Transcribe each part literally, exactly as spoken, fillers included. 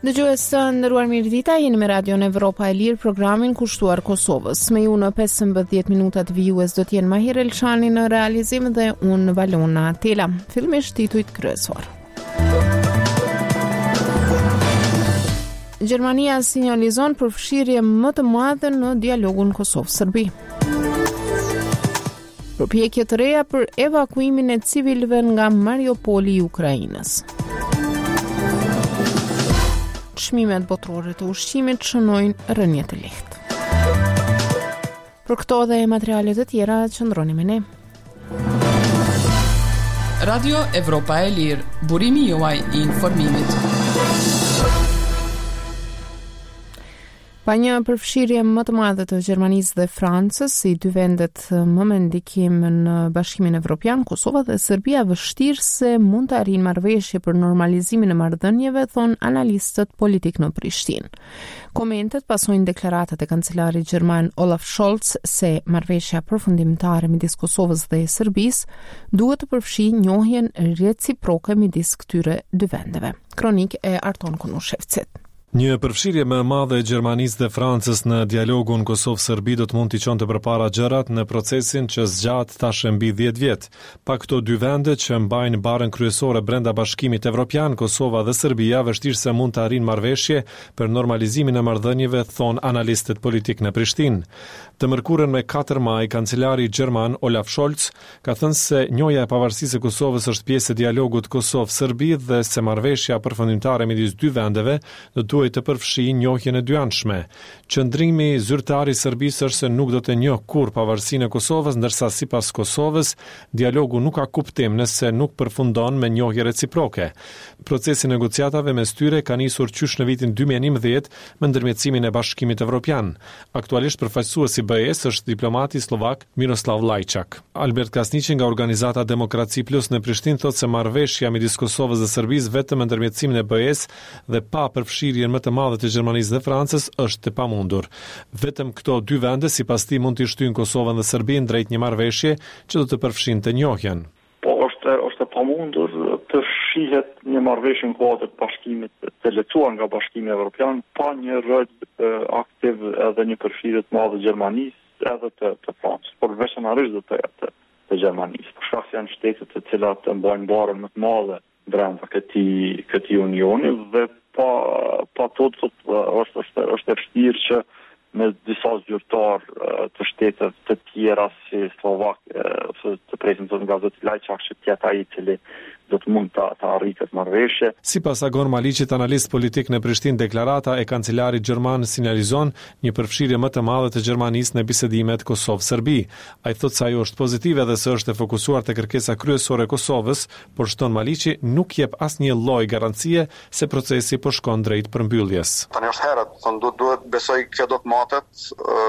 Dëgjues të nderuar, mirëdita, jeni me Radion Evropa e Lirë, programin kushtuar Kosovës. Me ju në pesëmbëdhjetë minutat vijues do t'jenë Mahir Elshani në realizim dhe unë Valona Tela. Fillimisht titujt kryesor. Gjermania sinjalizon përfshirje më të madhe në dialogun Kosovë-Serbi. Përpjekje të reja për evakuimin e civilëve nga Mariupoli i Ukrainës. Çmimet botërore të ushqimit shënojnë rënje të lehtë. Për këto dhe materiale të tjera, qëndroni me ne. Radio Evropa e Lirë, burimi juaj i informimit. Pa një përfshirje më të madhe të Gjermanisë dhe Francës, si dy vendet më me ndikim në Bashkimin Evropian, Kosova dhe Serbia vështirë se mund të arrijnë marrëveshje për normalizimin e marrëdhënieve, thon analistët politik në Prishtinë. Komentet pasojnë deklaratat e kancelarit gjerman Olaf Scholz se marrëveshja përfundimtare midis Kosovës dhe Serbisë duhet të përfshijë njohjen reciproke midis këtyre dy vendeve. Kronik e Arton Kunushevcit. Një përfshirje më e madhe e Gjermanisë dhe Francës në dialogun Kosovë-Serbi do të mund t'i çonte përpara gjërat në procesin që zgjat tash mbi dhjetë vjet. Pa këto dy vende që mbajnë barën kryesore brenda Bashkimit Evropian, Kosova dhe Serbia vështirë se mund të arrijnë marrëveshje për normalizimin e marrëdhënieve, thon analistët politik në Prishtinë. Të mërkurën me katër maj, kancelari gjerman Olaf Scholz ka thënë se njohja e pavarësisë së Kosovës është pjesë e dialogut Kosovë-Serbi dhe se marrëveshja përfundimtare midis dy vendeve do duhet të përfshijë njohjen e dyanshme. Qëndrimi zyrtar i Serbisë është se nuk do të njohë kurrë pavarësinë e Kosovës, ndërsa sipas Kosovës, dialogu nuk ka kuptim nëse nuk përfundon me njohje reciproke. Procesi i negociatave mes tyre ka nisur qysh në vitin dy mijë e njëmbëdhjetë me ndërmjetësimin e Bashkimit Evropian. Aktualisht përfaqësuesi B E S është diplomati slovak Miroslav Lajčak. Albert Kasniqi nga organizata Demokraci Plus në Prishtinë thotë se marrëveshja midis Kosovës dhe Serbisë vetëm me ndërmjetësimin e B E S dhe pa përfshirjen më të madhe të Gjermanisë dhe Francës është e pamundur. Vetëm këto dy vende sipas tij mund të shtyjnë Kosovën dhe Serbinë drejt një marrëveshje që do të përfshinte njohjen. Po është është e pamundur të shihet një marrëveshje në kuadër të bashkimit të lecuar nga Bashkimi Evropian pa një rol aktiv edhe një përfshirje të madhe Gjermanisë edhe të, të Francës, por veçanërisht do të jetë të Gjermanisë. Për shkak se janë shtete të cilat mbajnë barën më të madhe brenda këtij këtij unioni dhe pa pa to është është është e vështirë që me disa zyrtar të shteteve të tjera si Slovak, të presin të nga zoti Lajčak që tjetë ai i cili do të mund të, të arrijë këtë marrëveshje. Sipas Agon Maliqit, analist politik në Prishtinë, deklarata e kancelarit gjerman sinjalizon një përfshirje më të madhe të Gjermanisë në bisedimet Kosovë-Serbi. Ai thotë se ajo është pozitive dhe se është e fokusuar te kërkesa kryesore e Kosovës, por shton Maliqi nuk jep asnjë lloj garancie se procesi po shkon drejt përmbylljes. Tani është herët, thonë duhet duhet besoj kjo do të matet,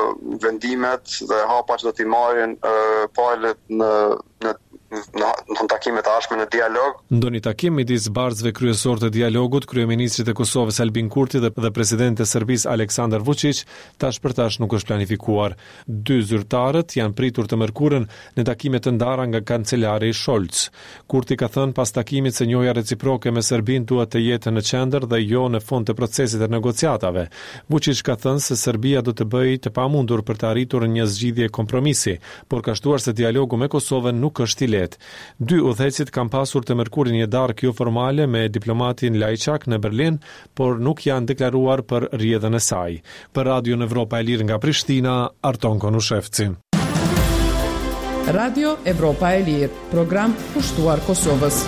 vendimet dhe hapat që do t'i marrin palët në në në në takimet e ardhshme në dialog. Ndonjë takim midis barzëve kryesor të dialogut, kryeministrit e Kosovës Albin Kurti dhe, dhe presidenti i Serbisë Aleksandar Vučić, tash për tash nuk është planifikuar. Dy zyrtarët janë pritur të mërkurën në takime të ndara nga kancelari Scholz. Kurti ka thënë pas takimit se njohja reciproke me Serbinë duhet të jetë në qendër dhe jo në fund të procesit të negociatave. Vučić ka thënë se Serbia do të bëjë të pamundur për të arritur një zgjidhje kompromisi, por ka shtuar se dialogu me Kosovën nuk është i lehtë. Dy udhëhecit kanë pasur të mërkurin një darkë jo formale me diplomatin Lajčak në Berlin, por nuk janë deklaruar për rrjedhën e saj. Për Radion Evropa e Lirë nga Prishtina, Arton Konushevci. Radio Evropa e Lirë, program kushtuar Kosovës.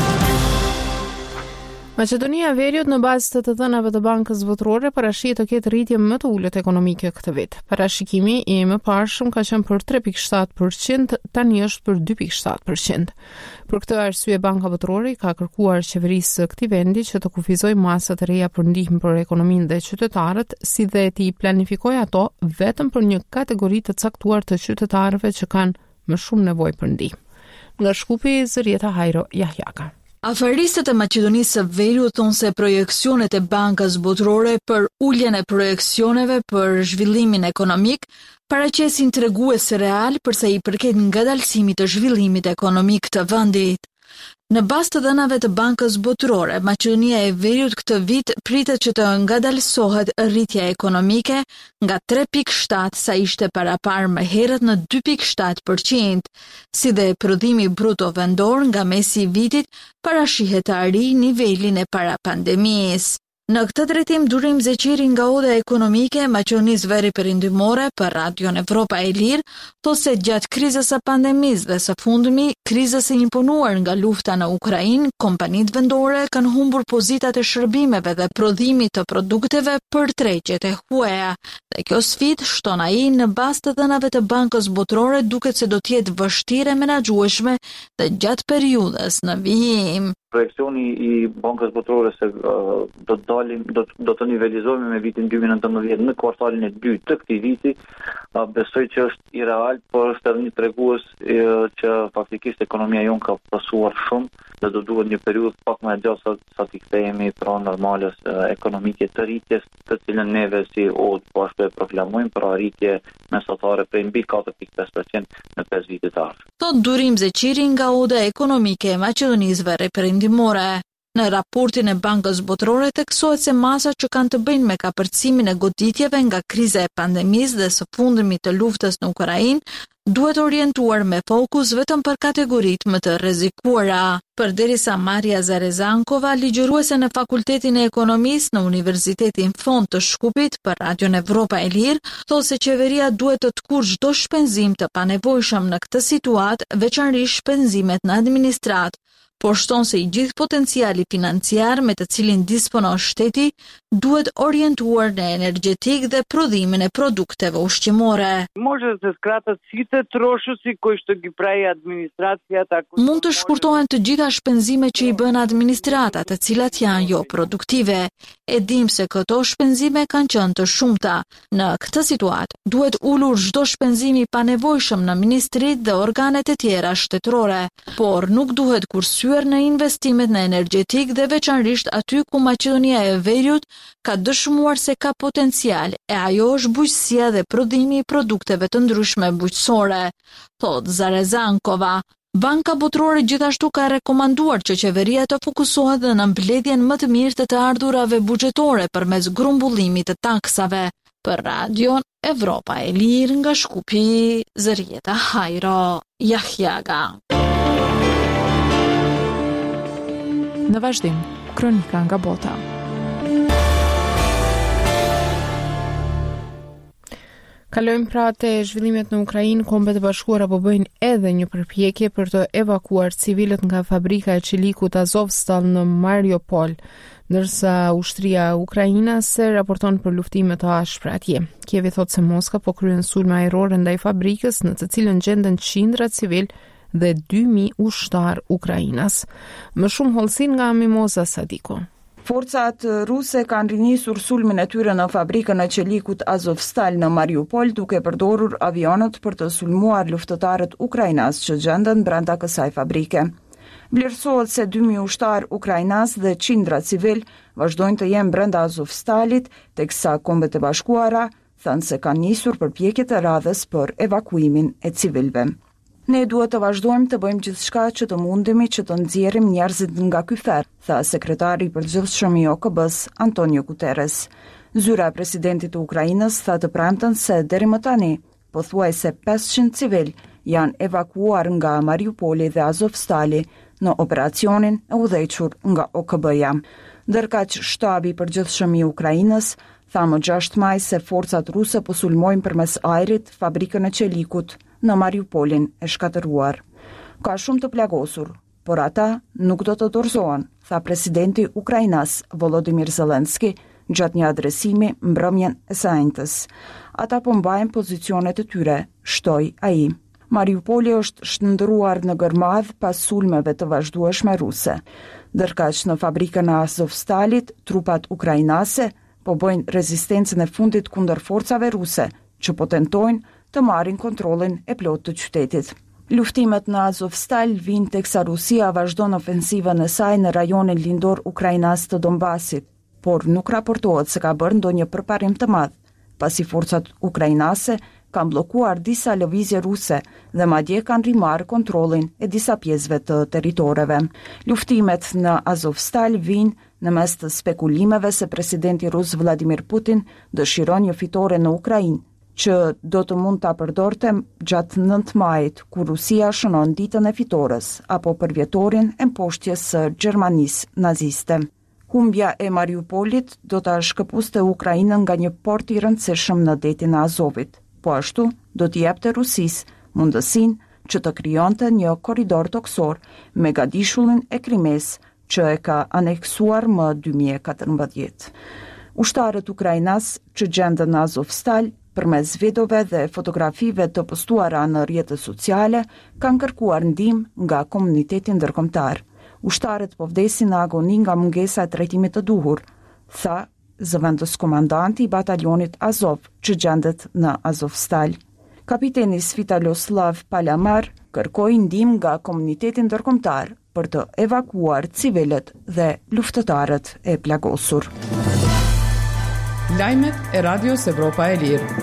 Maqedonia e Veriut në bazë të të dhënave të Bankës Botërore parashit të ketë rritje më të ulët ekonomike këtë vit. Parashikimi i mëparshëm ka qenë për tre pikë shtatë përqind, tani është për dy pikë shtatë përqind. Për këtë arsye Banka Botërore ka kërkuar qeverisë së këtij vendi që të kufizojë masa të reja për ndihmë për ekonominë dhe qytetarët, si dhe të planifikojë ato vetëm për një kategori të caktuar të qytetarëve që kanë më shumë nevojë për ndihmë. Nga Shkupi, Zërieta Hajro Jahjaka. Afaristët e Maqedonisë së Veriut thonë se projekcionet e Bankës Botërore për uljen e projekcioneve për zhvillimin ekonomik paraqesin tregues real për sa i përket ngadalësimit të zhvillimit ekonomik të vendit. Në bazë të dhënave të Bankës Botërore, Maqedonia e Veriut këtë vit pritet që të ngadalësohet rritja ekonomike nga tre pikë shtat sa ishte parapar më herët në dy pikë shtat përqind, si dhe prodhimi bruto vendor nga mesi i vitit parashihet të arrijë nivelin e para pandemisë. Në këtë drejtim, Durim Zeqiri nga Oda Ekonomike e Maqedonisë Veri Perëndimore për Radion Evropa e Lirë, thotë se gjatë krizës së pandemisë dhe së fundmi, krizës së imponuar nga lufta në Ukrainë, kompanitë vendore kanë humbur pozitat e shërbimeve dhe prodhimit të produkteve për tregjet e huaja. Dhe kjo sfidë, shton ai, në bazë të dhënave të Bankës Botërore, duket se do të jetë vështirë e menaxhueshme dhe gjatë periudhës në vijim. Projekcioni i Bankës Botërore se uh, do të dalim, do, do të nivelizohemi me vitin dy mijë e nëntëmbëdhjetë në kvartalin e dytë të këtij viti, uh, besoj që është i real, por është edhe një tregues uh, që faktikisht ekonomia jonë ka pasuar shumë dhe do duhet një periudhë pak më e gjatë sa, sa të kthehemi pra normales uh, ekonomike të rritjes, të cilën neve si O D po ashtu e proklamojmë, pra rritje mesatare prej mbi katër pikë pesë përqind në pesë vite të ardhshme. Thot Durim Zeqiri nga Oda Ekonomike e Maqedonisë Veri Perëndimore. Në raportin e Bankës Botërore theksohet se masat që kanë të bëjnë me kapërcimin e goditjeve nga kriza e pandemisë dhe së fundmi të luftës në Ukrainë duhet orientuar me fokus vetëm për kategoritë më të rrezikuara. Përderisa Maria Zarezankova, ligjëruese në Fakultetin e Ekonomisë në Universitetin Fond të Shkupit për Radion Evropa e Lirë, thotë se qeveria duhet të tkurrë çdo shpenzim të panevojshëm në këtë situatë, veçanërisht shpenzimet në administratë, por shton se i gjithë potenciali financiar me të cilin disponon shteti duhet orientuar në energjetik dhe prodhimin e produkteve ushqimore. Može se skratët si të trošusi koji što gi pravi administracija tako. Mund të shkurtohen të gjitha shpenzimet që i bën administrata, të cilat janë jo produktive. E dim se këto shpenzime kanë qenë të shumta. Në këtë situatë duhet ulur çdo shpenzim i panevojshëm në ministrit dhe organet e tjera shtetërore, por nuk duhet kursyer në investimet në energjetik dhe veçanërisht aty ku Maqedonia e Veriut ka dëshmuar se ka potencial, e ajo është bujqësia dhe prodhimi i produkteve të ndryshme bujqësore, thot Zarezankova. Banka Botërore gjithashtu ka rekomanduar që qeveria të fokusohet dhe në mbledhjen më të mirë të të ardhurave buxhetore përmes grumbullimit të taksave. Për Radion Evropa e Lirë nga Shkupi, Zërieta Hajro, Jahjaga. Në vazhdim, kronika nga bota. Kalojmë pra te zhvillimet në Ukrainë. Kombet e Bashkuara po bëjnë edhe një përpjekje për të evakuar civilët nga fabrika e çelikut Azovstal në Mariupol, ndërsa ushtria ukrainase raporton për luftime të ashpra atje. Kievi thotë se Moska po kryen sulme ajrore ndaj fabrikës në të cilën gjenden qindra civil dhe dy mijë ushtar ukrainas. Më shumë hollësin nga Mimoza Sadiko. Forcat ruse kanë rinisur sulmin e tyre në fabrikën e çelikut Azovstal në Mariupol, duke përdorur avionët për të sulmuar luftëtarët ukrainas që gjenden brenda kësaj fabrike. Vlerësohet se dy mijë ushtar ukrainas dhe qindra civil vazhdojnë të jenë brenda Azovstalit, teksa Kombet e Bashkuara thënë se kanë nisur përpjekje të radhës për evakuimin e civilëve. Ne duhet të vazhdojmë të bëjmë gjithçka që të mundemi që të nxjerrim njerëzit nga ky ferr, tha sekretari i përgjithshëm i O K B-s Antonio Guterres. Zyra e presidentit të Ukrainës tha të premten se deri më tani pothuajse pesëqind civil janë evakuuar nga Mariupoli dhe Azovstali në operacionin e udhëhequr nga O K B-ja. Ndërkaq shtabi i përgjithshëm i Ukrainës tha më gjashtë maj se forcat ruse po sulmojnë përmes ajrit fabrikën e çelikut në Mariupolin e shkatëruar. Ka shumë të plagosur, por ata nuk do të dorëzohen, tha presidenti ukrainas Volodymyr Zelensky gjatë një adresimi mbrëmjen e së njëjtës. Ata po mbajnë pozicionet e tyre, shtoi ai. Mariupoli është shndërruar në gërmadh pas sulmeve të vazhdueshme ruse. Ndërkaq në fabrikën e Azovstalit, trupat ukrainase po bëjnë rezistencën e fundit kundër forcave ruse, që po tentojnë të marrin kontrollin e plotë të qytetit. Luftimet në Azovstal vijnë teksa Rusia vazhdon ofensivën e saj në rajonin lindor ukrainas të Donbasit, por nuk raportohet se ka bërë ndonjë përparim të madh, pasi forcat ukrainase kanë blokuar disa lëvizje ruse dhe madje kanë rimarrë kontrollin e disa pjesëve të territoreve. Luftimet në Azovstal vijnë në mes të spekulimeve se presidenti rus Vladimir Putin dëshiron një fitore në Ukrainë, që do të mund ta përdorte gjatë nëntë majit, kur Rusia shënon ditën e fitores, apo për vjetorin e mposhtjes së Gjermanisë naziste. Humbja e Mariupolit do ta shkëpuste Ukrainën nga një port i rëndësishëm në detin e Azovit. Po ashtu, do t'i jepte Rusisë mundësinë që të krijonte një korridor toksor me gadishullin e Krimes, që e ka aneksuar më dy mijë e katërmbëdhjetë. Ushtarët ukrainas që gjenden në Azovstal, përmes videove dhe fotografive të postuara në rrjetet sociale, kanë kërkuar ndihmë nga komuniteti ndërkombëtar. Ushtarët po vdesin në agoni nga mungesa e trajtimit të duhur, tha zëvendës komandanti i batalionit Azov që gjendet në Azovstal. Kapiteni Svitaloslav Palamar kërkoi ndihmë nga komuniteti ndërkombëtar për të evakuar civilët dhe luftëtarët e plagosur. Lajmet e Radios Evropa e Lirë.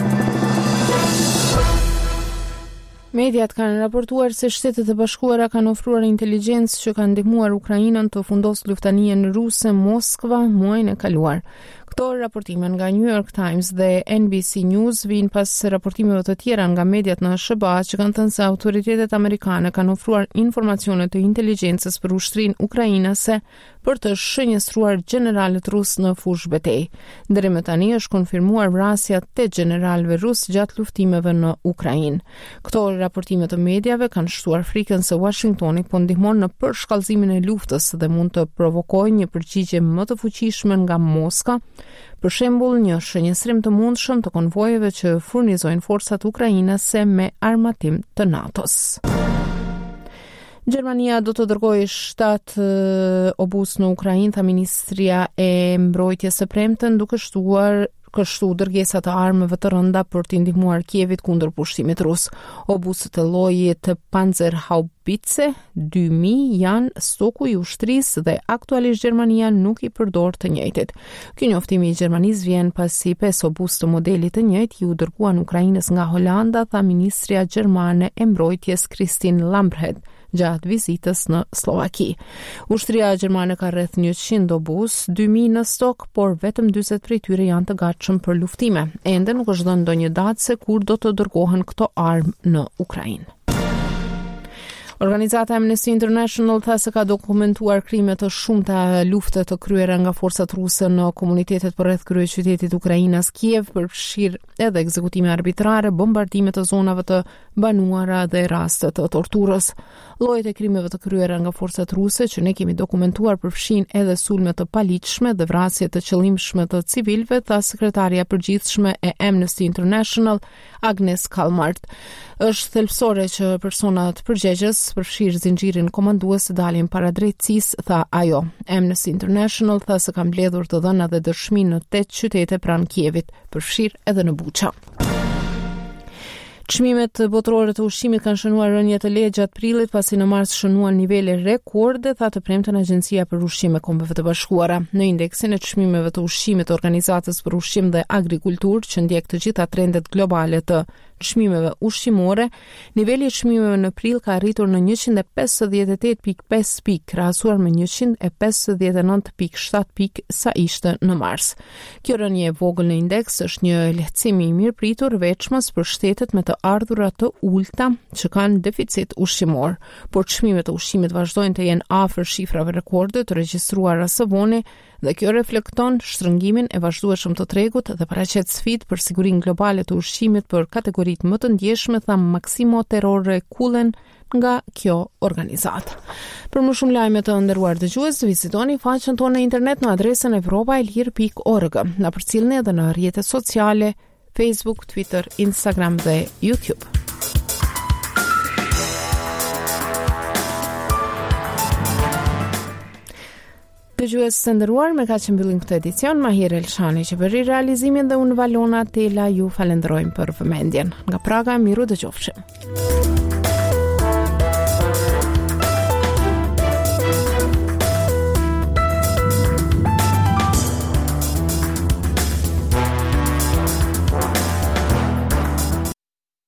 Mediat kanë raportuar se Shtetet e Bashkuara kanë ofruar inteligjencë që kanë ndihmuar Ukrainën të fundosë luftëninë ruse Moskva muajin e kaluar. Këto raportime nga New York Times dhe N B C News vijnë pas raportimeve të tjera nga mediat në S B A që kanë thënë se autoritetet amerikane kanë ofruar informacione të inteligjencës për ushtrinë ukrainase për të shënjestruar gjeneralët rus në fushë betejë. Deri më tani është konfirmuar vrasja të tetë gjeneralëve rus gjatë luftimeve në Ukrainë. Këto raportime të mediave kanë shtuar frikën se Washingtoni po ndihmon në përshkallëzimin e luftës dhe mund të provokojë një përgjigje më të fuqishme nga Moska, për shembull një shënjestrim të mundshëm të konvojeve që furnizojnë forcat ukrainase me armatim të NATO-s. Gjermania do të dërgojë shtatë obus në Ukrainë, tha Ministria e Mbrojtjes së premten, duke shtuar kështu dërgesa të armëve të rënda për të ndihmuar Kievit kundër pushtimit rus. Obusët e llojit Panzerhaubitze dy mijë janë stoku i ushtrisë dhe aktualisht Gjermania nuk i përdor të njëjtit. Ky njoftim i Gjermanisë vjen pasi pesë obus të modelit të njëjtë u dërguan Ukrainës nga Holanda, tha Ministria Gjermane e Mbrojtjes Christine Lambrecht gjatë vizitës në Slovaki. Ushtria gjermane ka rreth njëqind obus, dy mijë në stok, por vetëm dyzet prej tyre janë të gatshëm për luftime. Ende nuk është dhënë ndonjë datë se kur do të dërgohen këto armë në Ukrainë. Organizata Amnesty International tha se ka dokumentuar krime të shumta lufte të kryera nga forcat ruse në komunitetet përreth kryeqytetit Ukrainas Kiev, përfshirë edhe ekzekutime arbitrare, bombardime të zonave të banuara dhe raste të torturës. Llojet e krimeve të kryera nga forcat ruse që ne kemi dokumentuar përfshin edhe sulme të paligjshme dhe vrasje të qëllimshme të civilëve, tha sekretaria përgjithshme e Amnesty International Agnes Callamard. Është thelbësore që personat përgjegjës përfshirë zinxhirin komandues të dalin para drejtësisë, tha ajo. Amnesty International tha se ka mbledhur të dhëna dhe dëshmi në tetë qytete pranë Kievit, përfshirë edhe në Buça. Çmimet botërore të ushqimit kanë shënuar rënje të lehtë gjatë prillit pasi në mars shënuan nivele rekorde, tha të premten Agjencia për Ushqim e Kombeve të Bashkuara. Në indeksin e çmimeve të ushqimit të Organizatës për Ushqim dhe Agrikulturë, që ndjek të gjitha trendet globale të çmimeve ushqimore, niveli i çmimeve në prill ka arritur në njëqind e pesëdhjetë e tetë pikë pesë pikë, krahasuar me njëqind e pesëdhjetë e nëntë pikë shtatë pikë sa ishte në mars. Kjo rënje e vogël në indeks është një lehtësim i mirëpritur veçmës për shtetet me të ardhura të ulta që kanë deficit ushqimor, por çmimet e ushqimit vazhdojnë të jenë afër shifrave rekorde të regjistruara së voni dhe kjo reflekton shtrëngimin e vazhdueshëm të tregut dhe paraqet sfidë për sigurinë globale të ushqimit për kategoritë më të ndjeshme, tha Maximo Terrore Kullen nga kjo organizatë. Për më shumë lajme të nderuar dëgjues, vizitoni faqen tonë në internet në adresën evropa e lirë pikë org. Na përcjellni edhe në rrjetet sociale Facebook, Twitter, Instagram dhe YouTube. Dëgjues të nderuar, me kaq që mbyllim këtë edicion, Mahir Elshani që bëri realizimin dhe unë Valona Tela ju falenderojmë për vëmendjen. Nga Praga, miru dëgjofshim.